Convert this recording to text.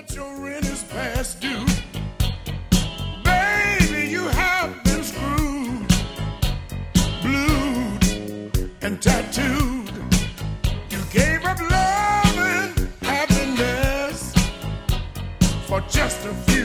Your rent is past due. Baby, you have been screwed, blued, and tattooed. You gave up love and happiness for just a few.